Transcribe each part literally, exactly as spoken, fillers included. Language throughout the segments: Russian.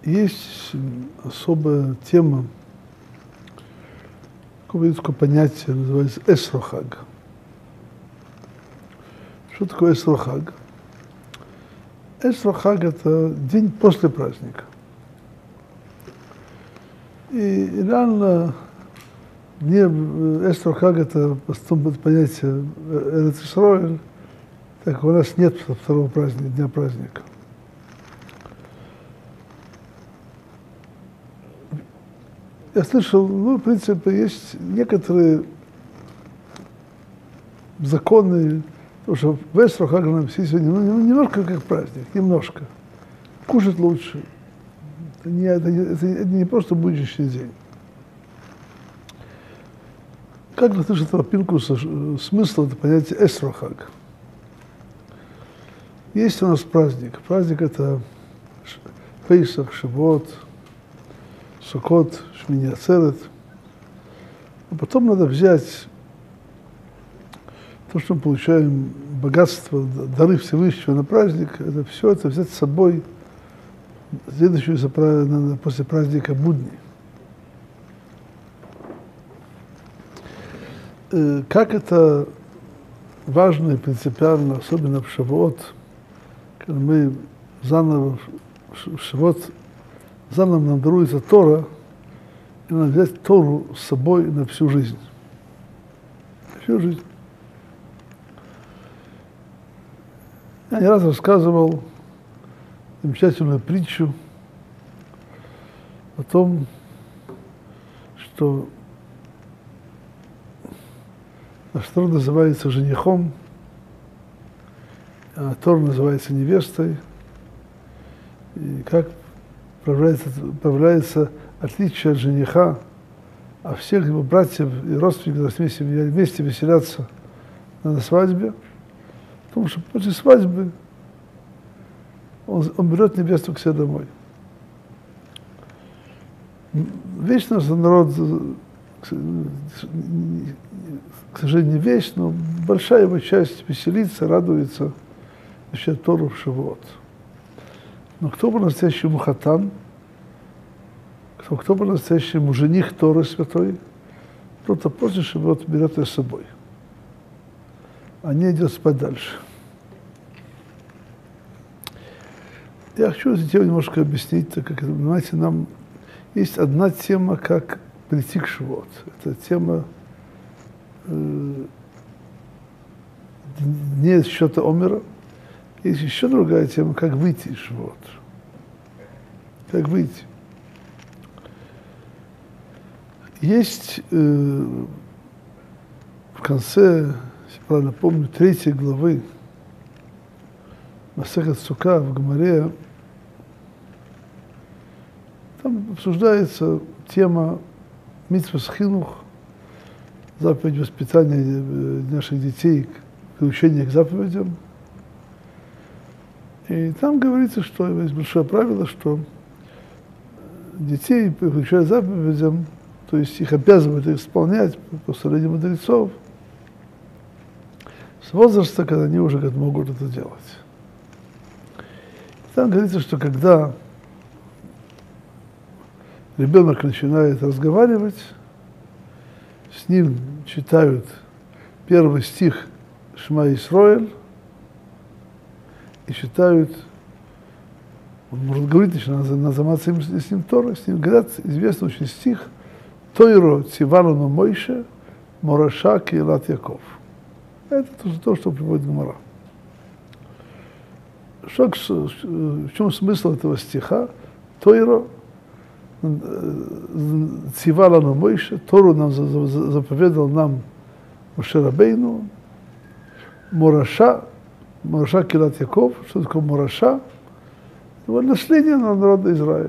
Есть особая тема, такое, такое понятие, называется эсрохаг. Что такое эсрохаг? Эсрохаг – это день после праздника. И реально дне эсрохаг – это понятие Эрец Исроэль, так как у нас нет второго праздника, дня праздника. Я слышал, ну, в принципе, есть некоторые законы, потому что в эсрохаг нам все сегодня, ну, немножко как праздник, немножко. Кушать лучше. Это не, это, это, это не просто будущий день. Как вы слышите этого Пинкуса, смысл это понятие эсрохаг? Есть у нас праздник. Праздник это Пейсах, Шивот, Суккот, Шмини Ацерет. А потом надо взять то, что мы получаем, богатство, дары Всевышнего на праздник, это все это взять с собой следующую после праздника будни. Как это важно и принципиально, особенно в Шавуот, когда мы заново, в Шавуот, заново нам даруется Тора, и надо взять Тору с собой на всю жизнь. Всю жизнь. Я не раз рассказывал замечательную притчу о том, что наш Тор называется женихом, а Тор называется невестой, и как проявляется, проявляется отличие от жениха, а всех его братьев и родственников вместе, вместе веселятся на свадьбе, потому что после свадьбы он, он берет невесту к себе домой. Весь наш народ, к сожалению, не весь, но большая его часть веселится, радуется, вообще Тору в Шавуот. Но кто по-настоящему хатан, кто, кто по-настоящему жених Торы святой, кто-то после Шавуот берет ее с собой, а не идет спать дальше. Я хочу эту тему немножко объяснить, так как, понимаете, нам есть одна тема, как прийти к Шавуот. Это тема э, не счета Омера. Есть еще другая тема, как выйти из Шавуот. Как выйти. Есть э, в конце, если правильно помню, третьей главы Масехет Сука в Гемаре, там обсуждается тема мицвос хинух, заповедь воспитания наших детей к приучению к заповедям. И там говорится, что есть большое правило, что детей приучают заповедям, то есть их обязывают их исполнять по постановлению мудрецов с возраста, когда они уже могут это делать. Там говорится, что когда ребенок начинает разговаривать, с ним читают первый стих Шма Исроэль и читают, он может говорить, начинает заниматься с ним Торой, с ним говорят известный очень стих Тойро Цивалону Мойше Мораша Кеилат Яков. Это тоже то, что приводит Гемара. Что, в чем смысл этого стиха? Тойро Цивалону Мойше, Тору нам заповедал нам Моше Рабейну, Мораша, Мораша Кеилат Яков. Что такое Мораша? Это наследие народа Израиля.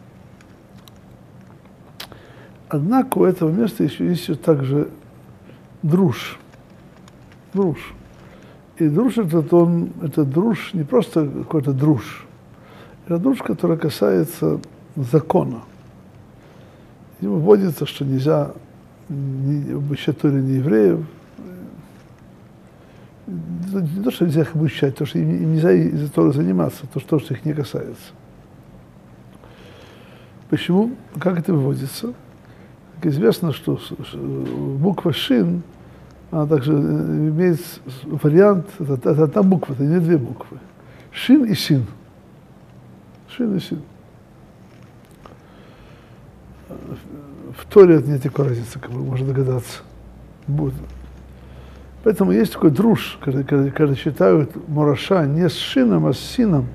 Однако у этого места еще есть еще также друж. Друж. И друж этот, он, это друж, не просто какой-то друж. Это друж, который касается закона. Ему вводится, что нельзя обучать Торе не евреев. Не то, что нельзя их обучать, то, что им, им нельзя из-за Торы заниматься, то, что их не касается. Почему? Как это выводится? Как известно, что буква «шин», она также имеет вариант, это, это одна буква, это не две буквы. «Шин» и «син». «Шин» и «син». В Торе нет такой разницы, как вы можете догадаться. Будет. Поэтому есть такой друж, когда, когда, когда читают Мораша не с шином, а с сином,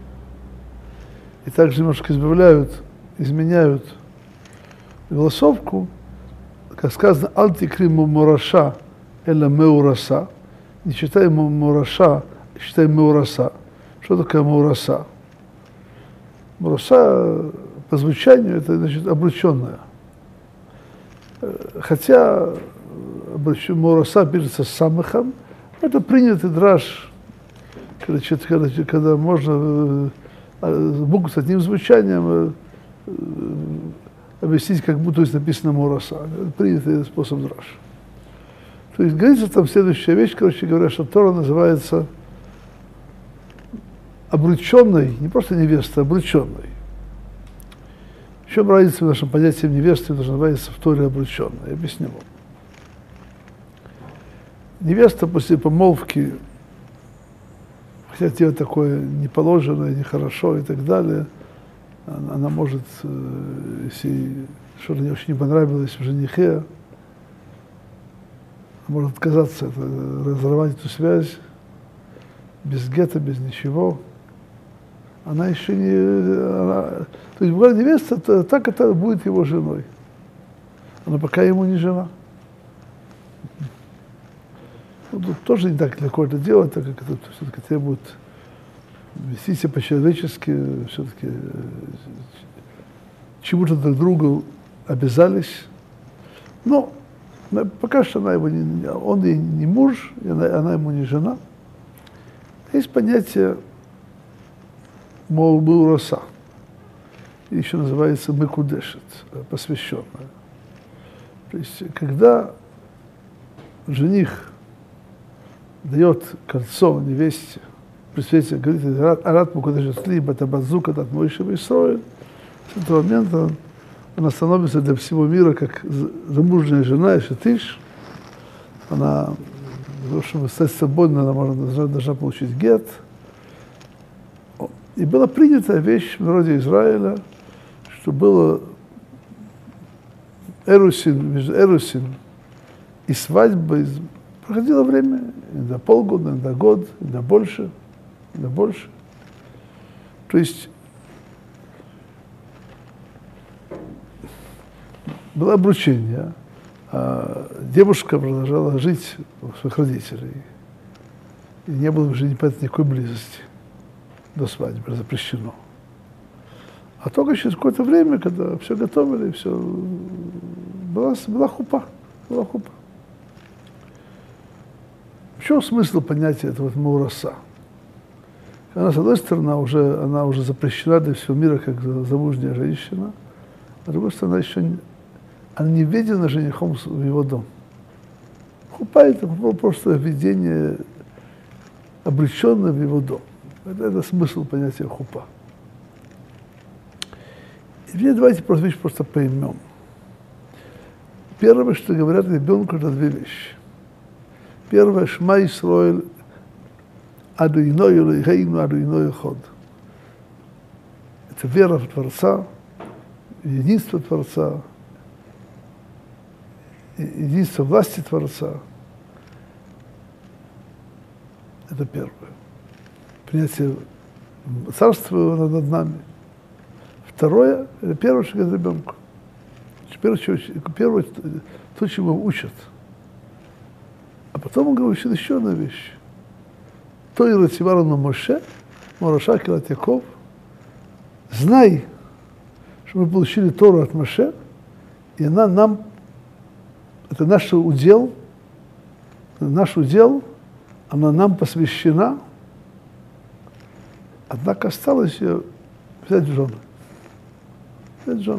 и также немножко избавляют, изменяют голосовку, как сказано, «Аль-тикриму Мораша эла меураса», не читай Мораша, читай Меураса. Что такое Меураса? Меураса по звучанию это значит обрученная. Хотя Меураса пишется с самыхом, это принятый драж, когда, когда, когда можно букву с одним звучанием объяснить, как будто есть написано Меураса. Это принятый способ драж. То есть говорится там следующая вещь, короче говоря, что Тора называется обрученной, не просто невестой, а обрученной. В чем разница в нашем понятии невесты, которая называется в Торе обрученной? Я объясню вам. Невеста после помолвки, хотя делать такое неположенное, нехорошо и так далее, она, она может, если что-то ей очень не понравилось в женихе, может отказаться, разорвать эту связь без гетто, без ничего. Она еще не... Она, то есть буквально невеста, то, так это будет его женой. Она пока ему не жена. Ну, тут тоже не так легко это делать, так как это все-таки требует вести себя по-человечески, все-таки чему-то друг другу обязались. Но пока что она его не, он ей не муж, и она, она ему не жена. Есть понятие Меураса, еще называется Мекудешет, посвященная. То есть, когда жених дает кольцо невесте, при свете говорит, Арат Мекудешет ли, Батабазука, Дат Моше Исроэль, с этого момента она становится для всего мира как замужняя жена, шатиш. Она, для того, чтобы стать свободной, она должна, должна получить гет. И была принята вещь в народе Израиля, что было эрусин, между эрусин и свадьбой проходило время, иногда полгода, иногда год, иногда больше, иногда больше. То есть было обручение, а девушка продолжала жить у своих родителей. И не было уже никакой близости до свадьбы, запрещено. А только через какое-то время, когда все готовили, все, была, была хупа, была хупа. В чем смысл понятия этого вот Меураса? Она, с одной стороны, уже, она уже запрещена для всего мира как замужняя женщина, а с другой стороны, она еще не, она не введена женихом в его дом. Хупа – это просто введение, обреченное в его дом. Это, это смысл понятия хупа. И теперь давайте просто вещь просто поймем. Первое, что говорят ребенку, это две вещи. Первое, Шма Исроэль, Адуиной Элохейну, Адуиной Эход. Это вера в Творца, единство Творца, единство власти Творца. Это первое. Принятие царства над нами. Второе, это первое, что говорит ребенку. Первое, первое, то, чему учат. А потом он говорит еще одна вещь. То и Ративарану Моше, Мораша Килат Яков. Знай, что мы получили Тору от Моше, и она нам, это наш удел, наш удел, она нам посвящена, однако осталось ее взять в жены. Взять в жены.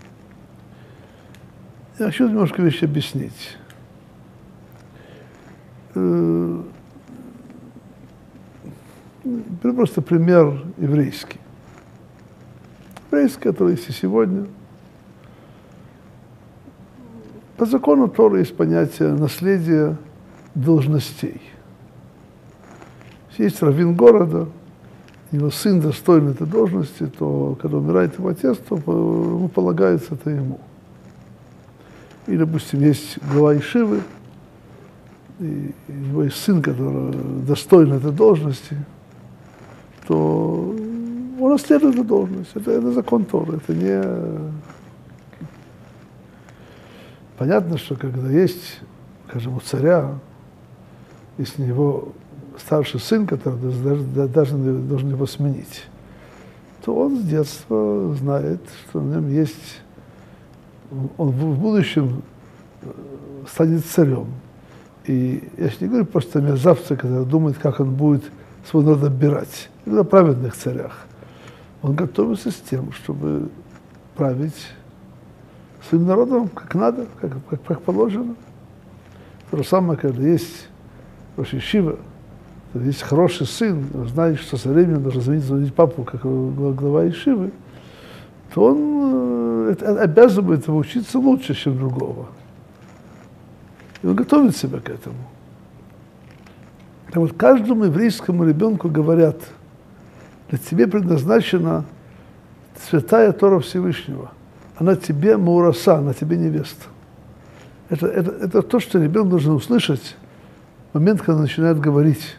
Я хочу немножко вещи объяснить. Просто пример еврейский. еврейское, которое есть и сегодня. По закону Торы есть понятие наследия должностей. Если есть раввин города, его сын достоин этой должности, то когда умирает его отец, то ему полагается это ему. Или, допустим, есть глава ешивы, и его есть сын, который достоин этой должности, то он наследует эту должность. Это, это закон Торы, это не... Понятно, что когда есть, скажем, у царя, если его старший сын, который даже, даже должен его сменить, то он с детства знает, что в нем есть, он в будущем станет царем. И я же не говорю просто о мерзавце, который думает, как он будет свой народ отбирать. Это о праведных царях. Он готовится с тем, чтобы править своим народом как надо, как, как, как положено. То же самое, когда есть рош ешива, есть хороший сын, знает, что со временем должен заменить папу как глава ешивы, то он это, обязан будет учиться лучше, чем другого. И он готовит себя к этому. Так вот, каждому еврейскому ребенку говорят, для тебя предназначена святая Тора Всевышнего. Она тебе маураса, она тебе невеста. Это, это, это то, что ребенок должен услышать в момент, когда он начинает говорить.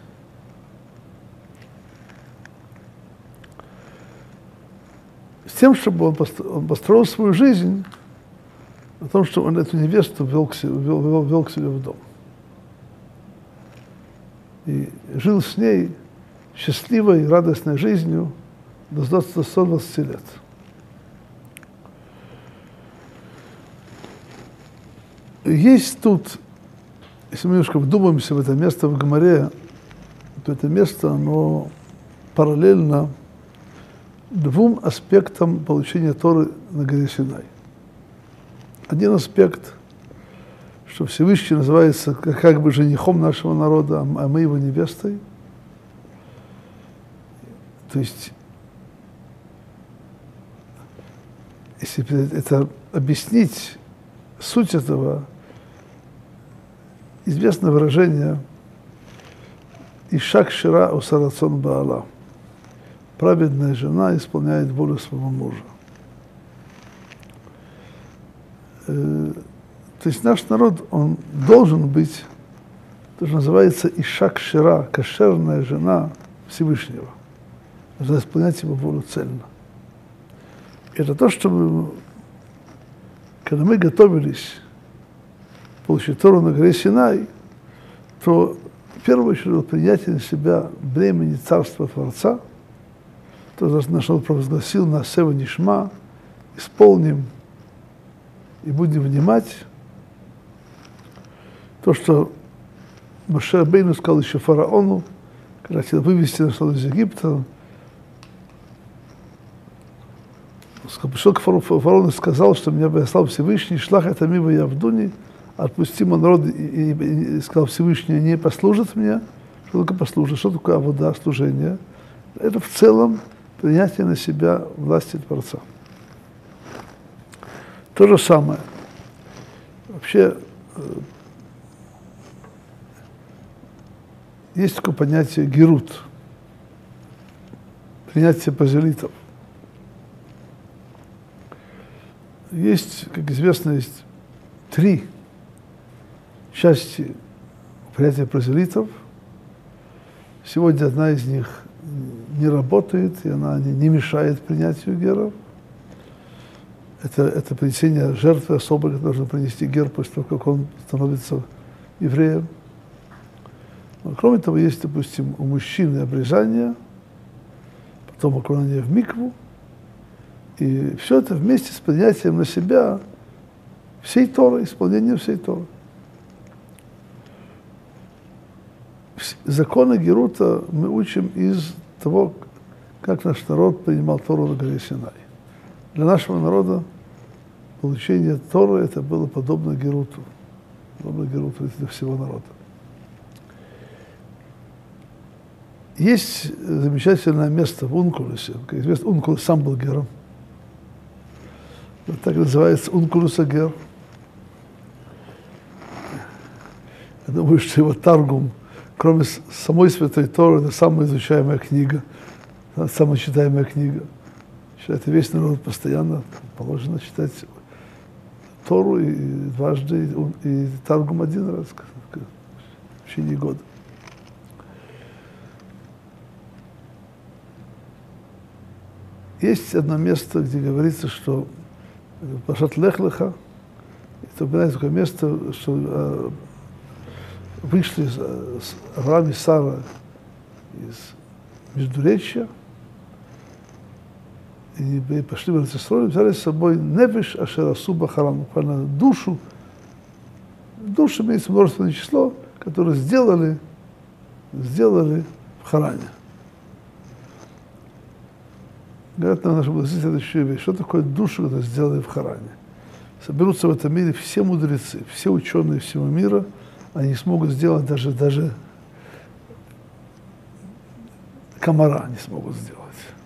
С тем, чтобы он построил свою жизнь о том, что он эту невесту вел к себе, вел, вел, вел к себе в дом. И жил с ней счастливой, радостной жизнью до ста двадцати лет. Есть тут, если мы немножко вдумаемся в это место в Гемаре, то это место, оно параллельно двум аспектам получения Торы на горе Синай. Один аспект, что Всевышний называется как бы женихом нашего народа, а мы его невестой. То есть, если это объяснить, суть этого, известное выражение «Иша кшира оса рацон баала». Праведная жена исполняет волю своего мужа. То есть наш народ, он должен быть, то, что называется «Иша кшира», кошерная жена Всевышнего. Должна исполнять его волю цельно. Это то, что мы, когда мы готовились получить Тору на горе Синай, то в первую очередь принятие на себя бремени Царства Творца, то, наш народ провозгласил на Сева Нишма, исполним и будем внимать. То, что Моше Рабейну сказал еще фараону, когда хотел вывести наш народ из Египта, пришел к фараону и сказал, что меня послал Всевышний, шлах это мимо Явдуни, отпусти мой народ, и, и, и сказал Всевышний, не послужит мне. Что такое послужит? Что такое авода, служение? Это в целом принятие на себя власти Творца. То же самое. Вообще, есть такое понятие герут, принятие пазелитов. Есть, как известно, есть три части принятия празелитов. Сегодня одна из них не работает, и она не, не мешает принятию геров. Это, это принесение жертвы особой, которую должен принести гер после того, как он становится евреем. Но, кроме того, есть, допустим, у мужчины обрезание, потом окунание в микву, и все это вместе с принятием на себя всей Торы, исполнением всей Торы. Законы Герута мы учим из того, как наш народ принимал Тору на горе Синай. Для нашего народа получение Торы это было подобно Геруту. Подобно Геруту для всего народа. Есть замечательное место в Ункулусе. Как известно, Ункулус сам был гером. Вот так называется ункулус агер. Я думаю, что его Таргум, кроме самой Святой Торы, это самая изучаемая книга, самая читаемая книга. Считает, весь народ постоянно положено читать Тору и дважды, и, и Таргум один раз в течение года. Есть одно место, где говорится, что Пашат Лех-Леха, это упоминается такое место, что э, вышли с Авраам и Сара из Междуречья, и пошли в Эрец-Исроэль, взяли с собой Нефеш Ашер Асу Бахаран, буквально душу, душу имеется множественное число, которые сделали, сделали в Харане. Говорят нам наши мудрецы следующую вещь. Что такое душу, которую сделали в Харане? Соберутся в этом мире все мудрецы, все ученые всего мира, они не смогут сделать даже, даже комара не смогут сделать.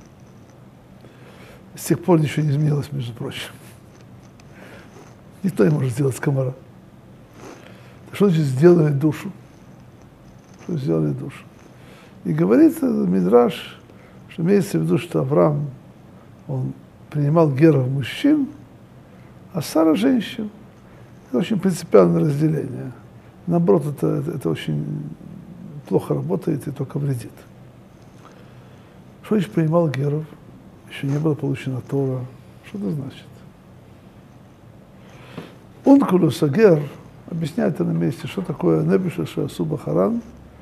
С тех пор ничего не изменилось, между прочим. Никто не может сделать комара. Что значит сделали душу? Что сделали душу? И говорит Мидраш, что имеется в виду, что Авраам, он принимал геров мужчин, а Сара женщин. Это очень принципиальное разделение. Наоборот, это, это, это очень плохо работает и только вредит. Что значит принимал геров? Еще не было получено Тора. Что это значит? Ункулус агер объясняет на месте, что такое Нефеш Ашер Асу Бахаран.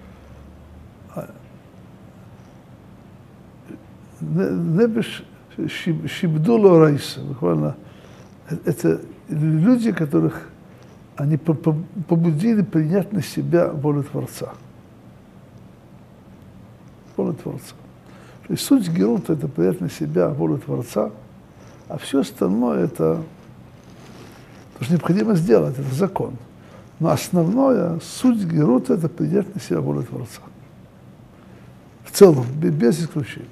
Нефеш Шибдуло Райса. Буквально это люди, которых они побудили принять на себя волю Творца. Волю Творца. То есть суть герута – это принять на себя волю Творца, а все остальное – это то, что необходимо сделать, это закон. Но основное, суть герута – это принять на себя волю Творца. В целом, без исключения.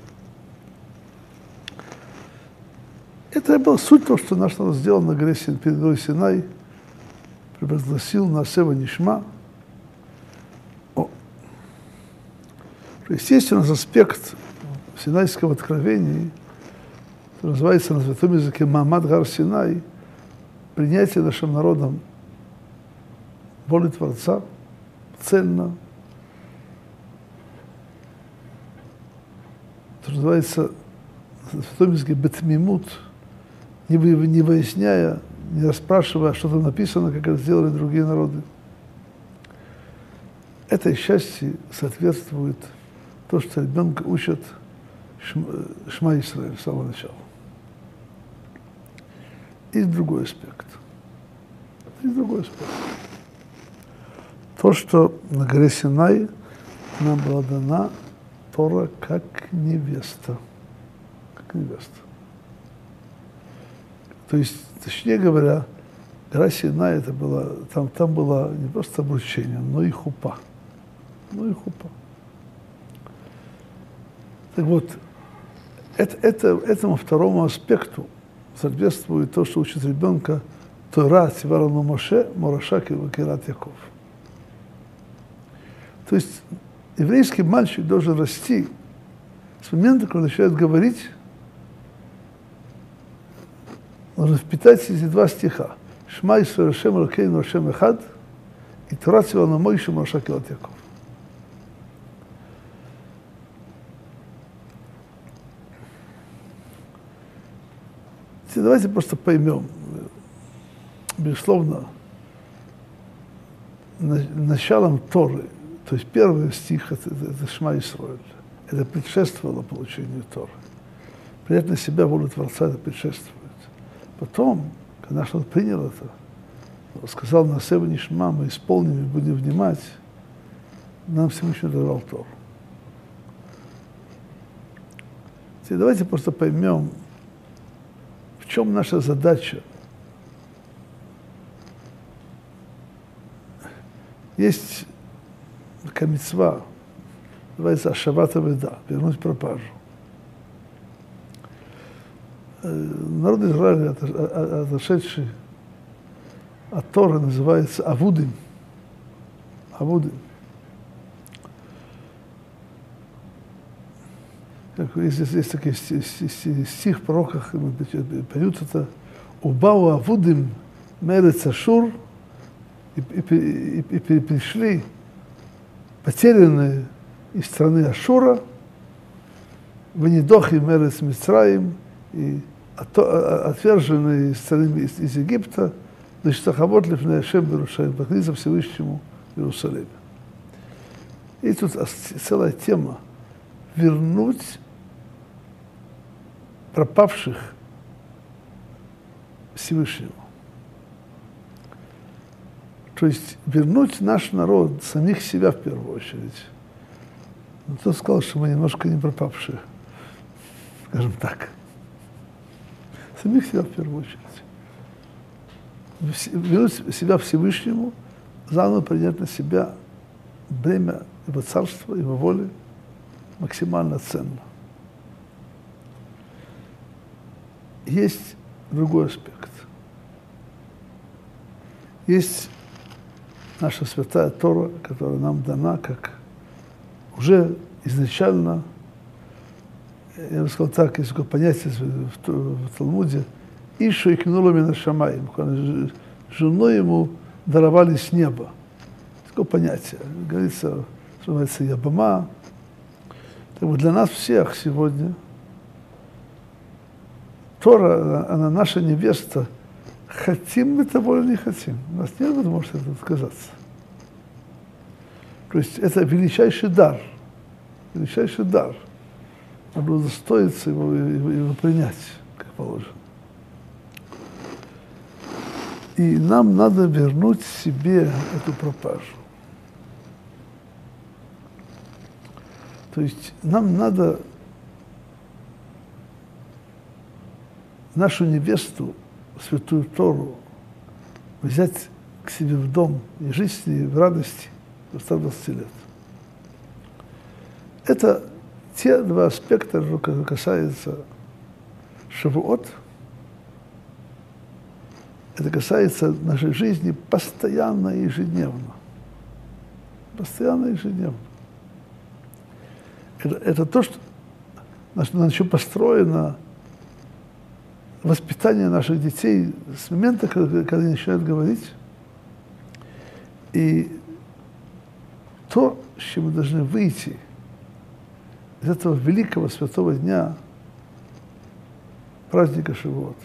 Это была суть того, что наш народ сделал на горе, перед горой Синай, провозгласил на Сева Нишма. О. Естественно, аспект Синайского откровения, называется на святом языке Маамад Гар Синай, принятие нашим народом воли Творца цельно. Это называется на святом языке Бетмимут, не, не выясняя, не расспрашивая, что там написано, как это сделали другие народы. Этой счастье соответствует то, что ребенка учат Шма Исраэль с самого начала. Есть другой аспект. Есть другой аспект. То, что на горе Синай нам была дана Тора как невеста. Как невеста. То есть, точнее говоря, гора Синай, это было, там, там было не просто обручение, но и хупа. Ну и хупа. Так вот, это, это, этому второму аспекту соответствует то, что учит ребенка Тора Циварну Моше, Мораша Кират Яков. То есть еврейский мальчик должен расти с момента, когда начинает говорить, нужно впитать эти два стиха. Шма Исраэль Ашем Элокейну Ашем Эхад и Тора Циварну Моше, Мораша Кират Яков. Давайте просто поймем, безусловно, началом Торы, то есть первый стих, это, это Шма Исраэль, это предшествовало получению Торы. Принять на себя волю Творца, это предшествует. Потом, когда наш народ принял это, сказал на Сева Нишма, мы исполним и будем внимать, нам Всевышний давал Тору. Теперь давайте просто поймем, в чем наша задача? Есть такая мицва, называется Ашават Аведа, вернуть пропажу. народ Израиля, отошедший от Торы, называется Авудим. Авудим. Есть, есть такой стих в пророках, поют это: «Убау Авудим мерец Ашур», и, и, и, и пришли потерянные из страны Ашура, ванидохи мерец Мицраим, и отверженные из страны из, из Египта, лиштахавот лифней Ашем б'Ерушалаим, поклониться Всевышнему в Иерусалиме. И тут целая тема: вернуть пропавших Всевышнему. То есть вернуть наш народ, самих себя в первую очередь. Но кто сказал, что мы немножко не пропавшие, скажем так. Самих себя в первую очередь. Вернуть себя Всевышнему, заново принять на себя бремя его царства, его воли максимально ценно. Есть другой аспект. Есть наша святая Тора, которая нам дана как уже изначально, я бы сказал так, есть такое понятие в, в Талмуде: «Ишу и кнула мина шамаим», жену ему даровали с неба. Такое понятие. Говорится, называется Ябама. Так вот, для нас всех сегодня Тора, она наша невеста. Хотим мы того или не хотим. У нас нет возможности от этого отказаться. То есть это величайший дар. Величайший дар. Надо было удостоиться его, его, его принять, как положено. И нам надо вернуть себе эту пропажу. То есть нам надо нашу невесту, святую Тору, взять к себе в дом и жить с ней в радости до ста двадцати лет. Это те два аспекта, которые касаются Шавуот. Это касается нашей жизни постоянно и ежедневно. Постоянно и ежедневно. Это, это то, что на, на чем построено воспитание наших детей с момента, когда, когда они начинают говорить. И то, с чем мы должны выйти из этого великого святого дня, праздника Шавуот.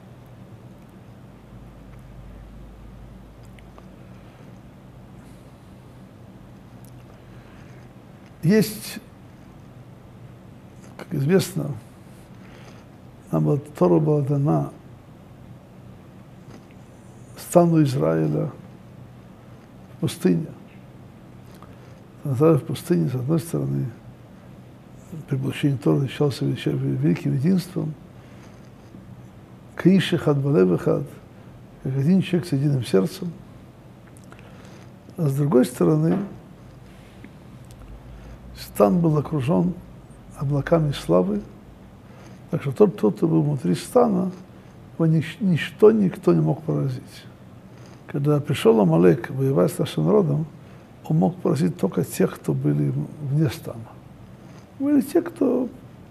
Есть, как известно, нам была, Тора была дана стану Израиля в пустыне. В пустыне, с одной стороны, при получении Торы считался великим единством. Каиш эхад валев эхад, как один человек с единым сердцем. А с другой стороны, стан был окружен облаками славы, так что тот, тот, кто был внутри стана, его ничто, никто не мог поразить. Когда пришел Амалек воевать с нашим народом, он мог поразить только тех, кто были вне стана. Были те, кто,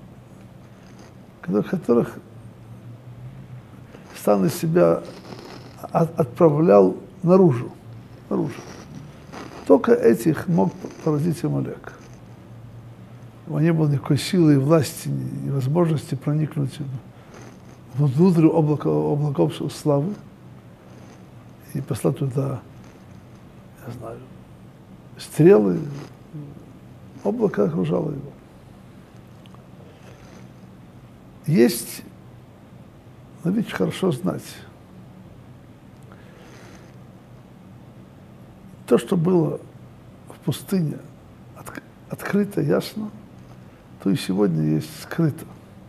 которых стан из себя от, отправлял наружу, наружу. Только этих мог поразить Амалек. У него не было никакой силы и власти, и возможности проникнуть внутрь облака, облаков славы и послать туда, я знаю, стрелы. Облако окружало его. Есть, надо ведь хорошо знать, то, что было в пустыне, от, открыто, ясно, то и сегодня есть скрыто.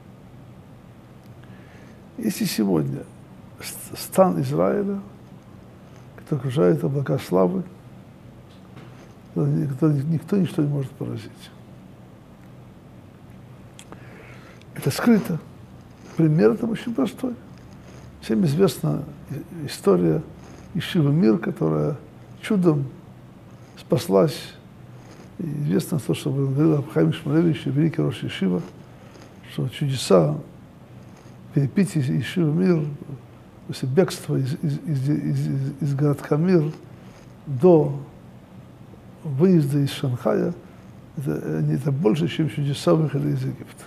Если сегодня стан Израиля, который окружает облака славы, который никто ничто не может поразить. Это скрыто. пример там очень простой. Всем известна история Ешивы Мир, которая чудом спаслась. И известно то, что говорил Раб Хаим Шмулевич, великий рош Ешива, что чудеса перепития Ешивы Мир, бегство из, из, из, из, из городка Мир до выезда из Шанхая, это, это больше, чем чудеса выхода из Египта.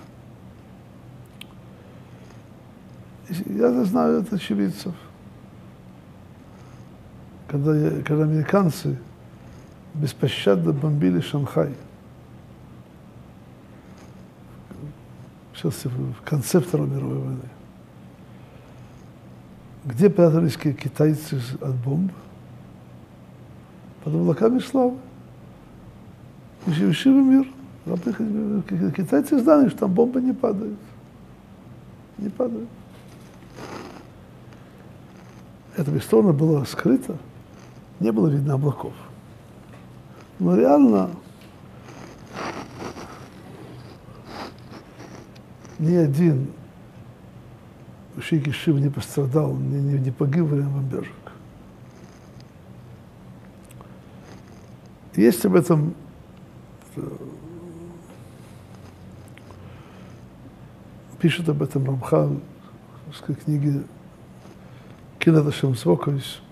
Я знаю от очевидцев. Когда, я, когда американцы беспощадно бомбили Шанхай, сейчас в конце Второй мировой войны, где прятались китайцы от бомб? Под облаками славы. Ешива Мир. Китайцы знали, что там бомбы не падают. Не падают. Эта сторона была скрыта, не было видно облаков. Но реально ни один ученик Ешивы не пострадал, не, не, не погиб во время бомбежек. Есть об этом пишет об этом Рамхаль в книге Кинат Ашем Цвокович.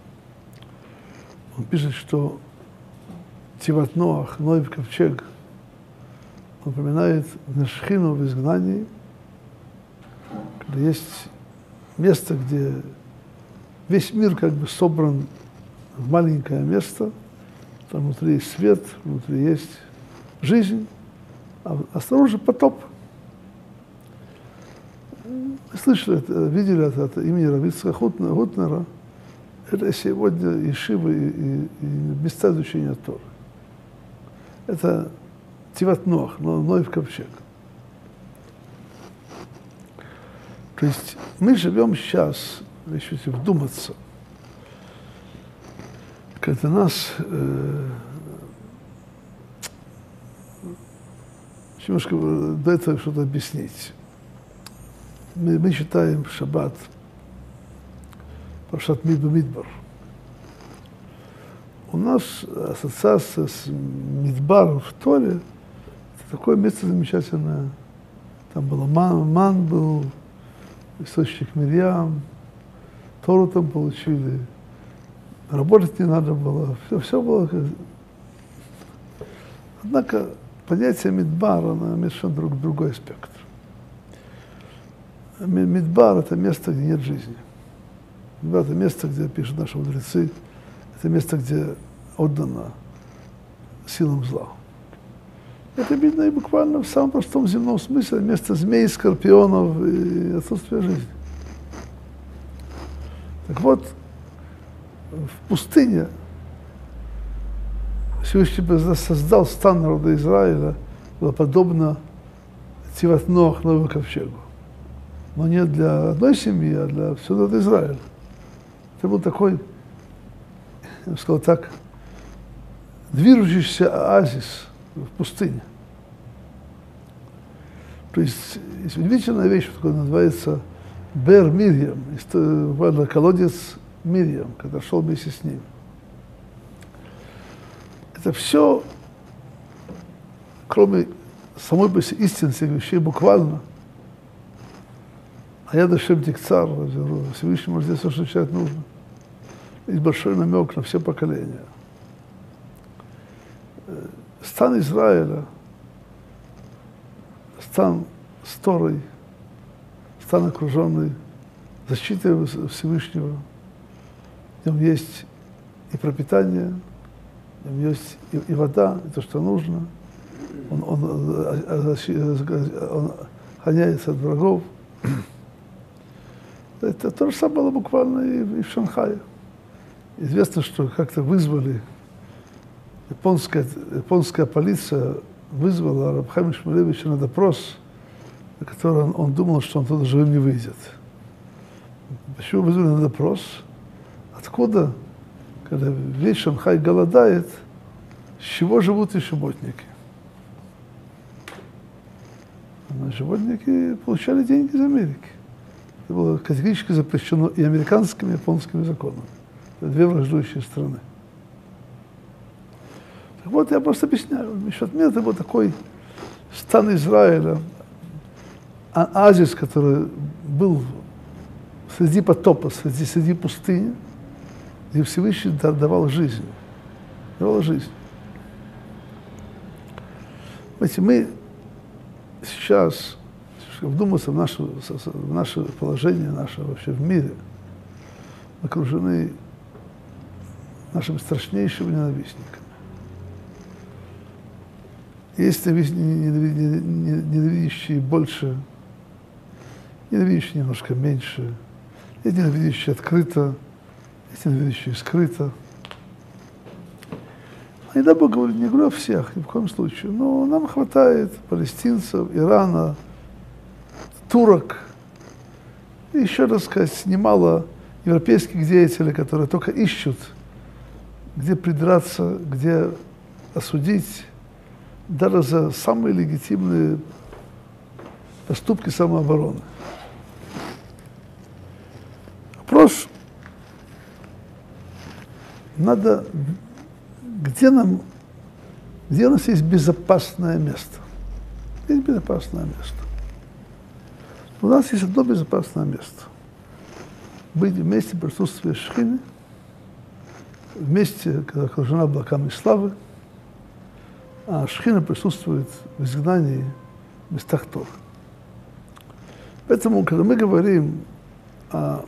Он пишет, что Тиват Ноах, Ной в ковчег, напоминает Нешхину в изгнании, когда есть место, где весь мир как бы собран в маленькое место, там внутри есть свет, внутри есть жизнь, а снаружи потоп. Слышали, это, видели это от имени Рав Ицхака Гутнера. Это сегодня Ешива и, и, и места изучения Торы. Это Тиват Ноах, Ной в ковчег. То есть мы живем сейчас, если вдуматься, когда нас э, немножко до этого что-то объяснить. Мы, мы читаем в шаббат Паршат Мидбар. У нас ассоциация с Мидбаром в Торе, это такое место замечательное. Там было ман, ман был, источник Мирьям, Тору там получили, работать не надо было, все, все было. Однако понятие Мидбар, оно имеет совершенно друг, другой аспект. Мидбар – это место, где нет жизни. Мидбар – это место, где пишут наши мудрецы, это место, где отдано силам зла. Это видно и буквально в самом простом земном смысле, место змей, скорпионов и отсутствия жизни. Так вот, в пустыне Всевышний создал стан народа Израиля, было подобно Тиват Ноах, Новому ковчегу. Но не для одной семьи, а для всего народа Израиля. Это был такой, я бы сказал так, движущийся оазис в пустыне. То есть, есть удивительная вещь, которая называется Бер Мирьям, буквально колодец Мирьям, когда шел вместе с ним. Это все, кроме самой по себе истины всех вещей, буквально. А я Дашем Тикцар, Всевышний может сделать все, что человек нужно. Есть большой намек на все поколения. Стан Израиля, стан с Торой, стан окруженный защитой Всевышнего. В нем есть и пропитание, в нем есть и, и вода, и то, что нужно. Он, он, он охраняется от врагов. Это то же самое было буквально и, и в Шанхае. Известно, что как-то вызвали, японская, японская полиция вызвала Раб Хаима Шмулевича на допрос, на который он, он думал, что он туда живым не выйдет. Почему вызвали на допрос? Откуда, когда весь Шанхай голодает, с чего живут и шиботники? Животники получали деньги из Америки. Это было категорически запрещено и американскими, и японскими законами. Это две враждующие страны. Так вот, я просто объясняю. Мишпат Мира — это был такой стан Израиля, оазис, который был среди потопа, среди, среди пустыни, где Всевышний давал жизнь. Давал жизнь. Знаете, мы сейчас, вдуматься в наше, в наше положение, наше вообще в мире, окружены нашими страшнейшими ненавистниками. Есть ненавидящие больше, ненавидящие немножко меньше, есть ненавидящие открыто, есть ненавидящие скрыто. А не дай Бог, не говорю о всех, ни в коем случае, но нам хватает палестинцев, Ирана, турок, и еще раз сказать, немало европейских деятелей, которые только ищут, где придраться, где осудить, даже за самые легитимные поступки самообороны. Вопрос, надо, где нам, где у нас есть безопасное место? Есть безопасное место. У нас есть одно безопасное место. Быть вместе в присутствии Шхины, вместе, когда окружена облаками славы, а Шхина присутствует в изгнании в местах Торы. Поэтому, когда мы говорим о,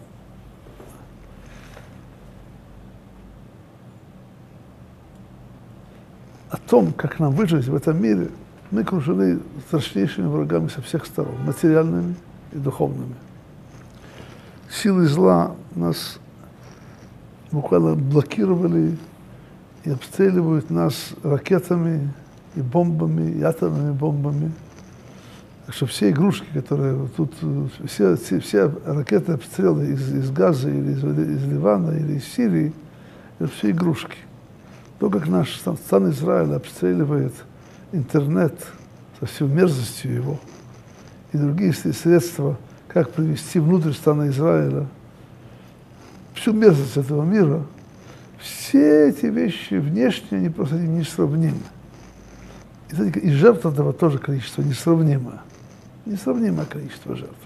о том, как нам выжить в этом мире, мы окружены страшнейшими врагами со всех сторон, материальными и духовными. Силы зла нас буквально блокировали и обстреливают нас ракетами и бомбами, и атомными бомбами. Так что все игрушки, которые тут, все, все, все ракеты, обстрелы из, из Газа или из, из Ливана или из Сирии, это все игрушки. То, как наш стран Израиля обстреливает интернет со всей мерзостью его и другие средства, как привести внутрь страны Израиля всю мерзость этого мира, все эти вещи внешне, они просто несравнимы. И, и жертв этого тоже количество несравнимое. Несравнимое количество жертв.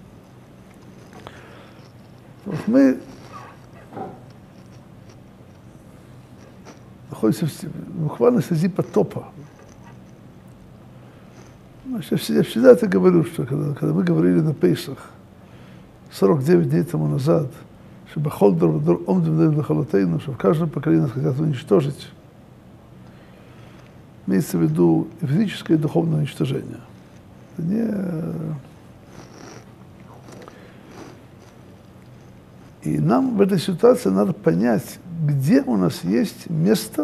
Вот мы находимся в, буквально среди потопа. Я всегда это говорю, что когда, когда мы говорили на Пейсах сорок девять дней тому назад, что в каждом поколении нас хотят уничтожить, имеется в виду и физическое, и духовное уничтожение. Это не... И нам в этой ситуации надо понять, где у нас есть место,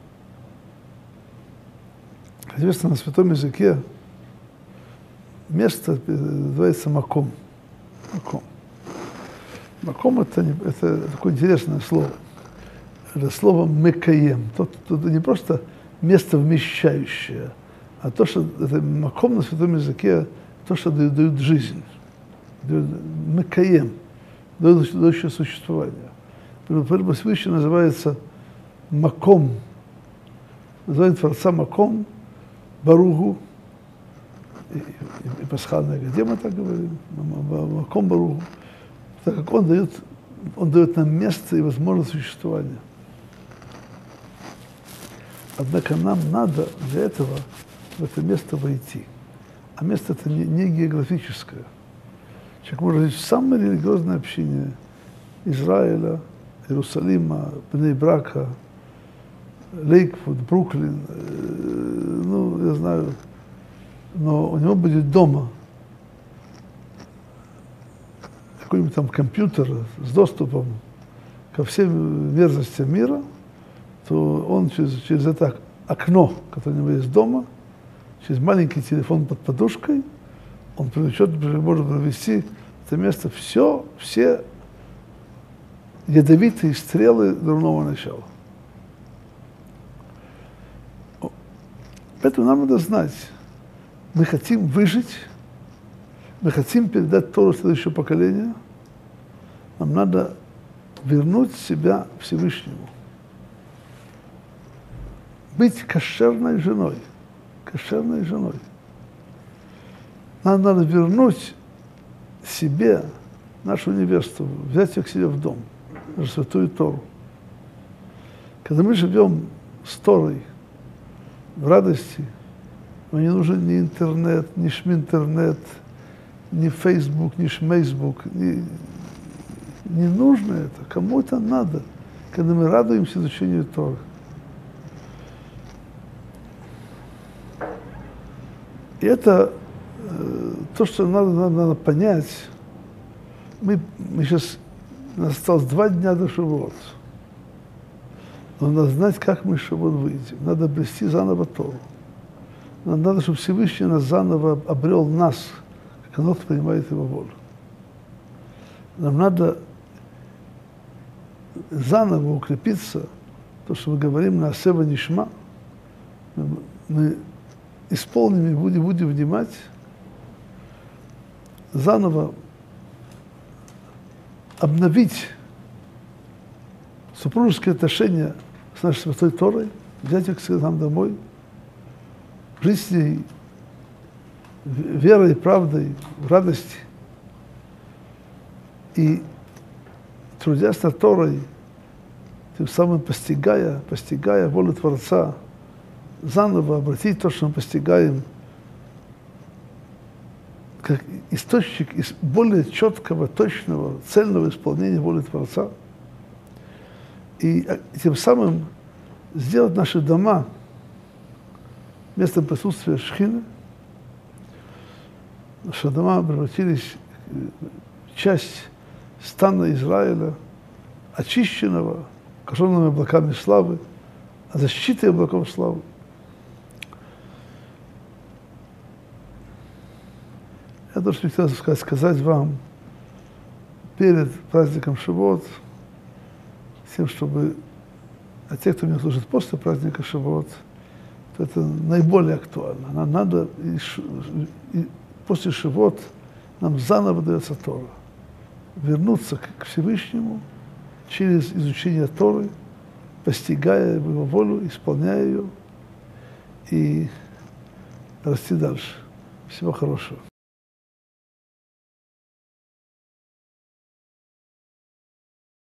известно на святом языке, место называется маком. Маком. Маком это, не, это такое интересное слово. Это слово мекаем. Это не просто место вмещающее, а то, что это маком на святом языке, то, что дает, дает жизнь. Мекаем. Дает дающее существование. Поэтому Всевышний называется маком. Называет Творца маком, баругу. И, и, и пасхальная, где мы так говорим? Маком баругу. Так как он дает, он дает нам место и возможность существования. Однако нам надо для этого в это место войти. А место это не, не географическое. Человек может жить в самой религиозной общине Израиля, Иерусалима, Бней-Брака, Лейквуд, Бруклин, ну, я знаю, но у него будет дома какой-нибудь там компьютер с доступом ко всем мерзостям мира, то он через, через это окно, которое у него есть дома, через маленький телефон под подушкой, он привлечет, может провести это место все, все ядовитые стрелы дурного начала. Поэтому нам надо знать, мы хотим выжить, мы хотим передать Тору следующему поколению, нам надо вернуть себя Всевышнему. Быть кошерной женой. Кошерной женой. Нам надо вернуть себе нашу невесту, взять ее к себе в дом, нашу святую Тору. Когда мы живем с Торой в радости, нам не нужен ни интернет, ни шминтернет, ни фейсбук, ни шмейсбук. Не, не нужно это. Кому это надо, когда мы радуемся изучению Торы? И это э, то, что надо, надо, надо понять. Мы, мы сейчас, у нас осталось два дня до Шавуот. Но надо знать, как мы в Шавуот выйдем. Надо обрести заново Тору. Нам надо, чтобы Всевышний нас заново обрел нас, как оно принимает его волю. Нам надо заново укрепиться, то, что мы говорим на Асева Нишма. Мы исполним и будем, будем внимать, заново обновить супружеские отношения с нашей Святой Торой, взять их к нам домой, жить с ней верой, правдой, в радости. И трудясь над Торой, тем самым постигая, постигая волю Творца, заново обратить то, что мы постигаем, как источник более четкого, точного, цельного исполнения воли Творца. И тем самым сделать наши дома местом присутствия Шхины. Наши дома превратились в часть стана Израиля, очищенного, окруженными облаками славы, а защитой облаков славы. Я то, что хотел сказать, сказать вам перед праздником Шавуот, с тем, чтобы, а те, кто меня служит после праздника Шавуот, то это наиболее актуально. Нам надо, и, и после Шавуот нам заново дается Тора. Вернуться к Всевышнему через изучение Торы, постигая его волю, исполняя ее и расти дальше. Всего хорошего.